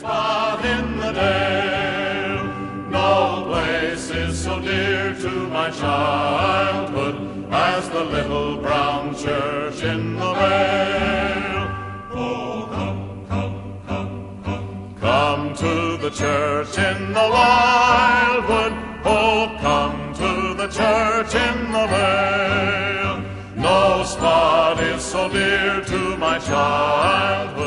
spot in the dale. No place is so dear to my childhood as the little brown church in the vale. Oh, come, come, come, come, come to the church in the wildwood. Oh, come to the church in the vale. No spot is so dear to my childhood